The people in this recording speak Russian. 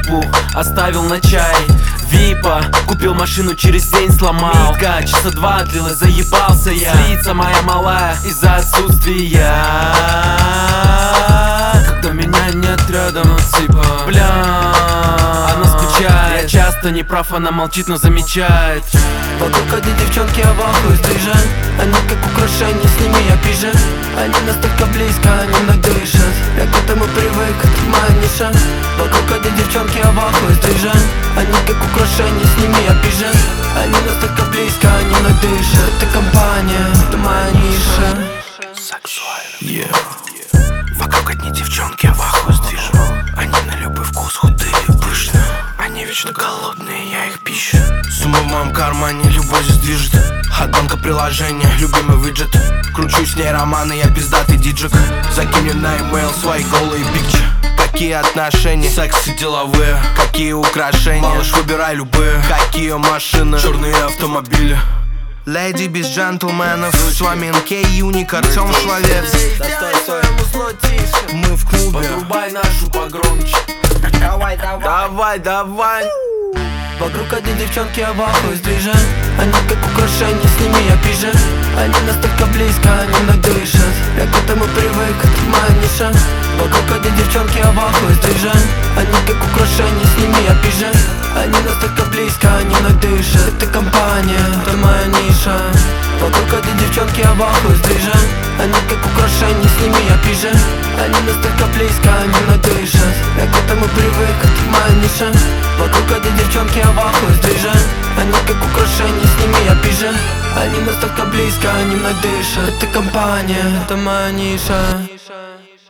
типу оставил на чай Випа, купил машину, через день сломал. Митка, часа два длилась, заебался я. Злится моя малая из-за отсутствия. Когда меня нет рядом, ну типа бля, она скучает. Я часто не прав, она молчит, но замечает. Вокруг одни девчонки, а в ахуе стрижа. Они как украшения, с ними я пижа. Они настолько близко, они мной дышат. Я к этому привык, это моя ниша. Вокруг одни девчонки, а в ахуе стрижа. Они как украшения, с ними я пижа. Они настолько близко, они мной дышат. Это компания, это моя ниша. Сексуально. Вокруг одни девчонки, а в ахуе стрижа. Они на любой вкус худые, пышные. Они вечно голодные, я их пищу. Сумма в моем кармане, любовь здесь движет. От банка приложения, любимый виджет. Кручу с ней романы, я пиздатый диджик. Закинь мне на имейл свои голые пикчи. Какие отношения, секс и деловые. Какие украшения, малыш, выбирай любые. Какие машины, черные автомобили. Леди без джентльменов, с вами НК, Юник, Артем Шловец. Мы в клубе. Подрубай нашу погромче. Давай. Вокруг одни девчонки, а в ахуе стрижа. Они как украшения, с ними я пижа. Они настолько близко, они мной дышат. Я к этому привык, это моя ниша. Вокруг одни девчонки, а в ахуе стрижа. Они как украшения, с ними я пижа. Они настолько близко, они мной дышат. Это компания, это моя ниша. Вокруг одни девчонки, а в ахуе стрижа. Они как украшения, с ними я пижа. Они настолько близко, они мной дышат. Я к этому привык, это моя ниша. Вокруг одни девчонки, а в ахуе стрижа. Они как украшения, с ними я пижа. Они настолько близко, они мной дышат. Это компания, это моя ниша.